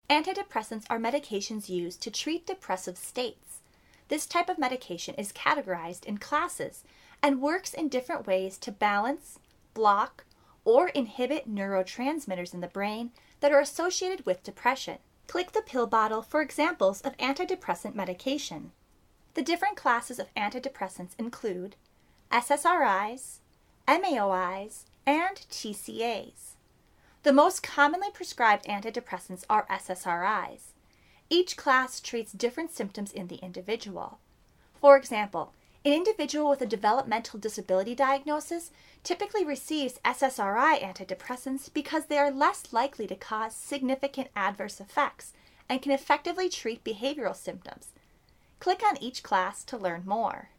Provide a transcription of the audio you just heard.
Antidepressants are medications used to treat depressive states. This type of medication is categorized in classes and works in different ways to balance, block, or inhibit neurotransmitters in the brain that are associated with depression. Click the pill bottle for examples of antidepressant medication. The different classes of antidepressants include SSRIs, MAOIs, and TCAs. The most commonly prescribed antidepressants are SSRIs. Each class treats different symptoms in the individual. For example, an individual with a developmental disability diagnosis typically receives SSRI antidepressants because they are less likely to cause significant adverse effects and can effectively treat behavioral symptoms. Click on each class to learn more.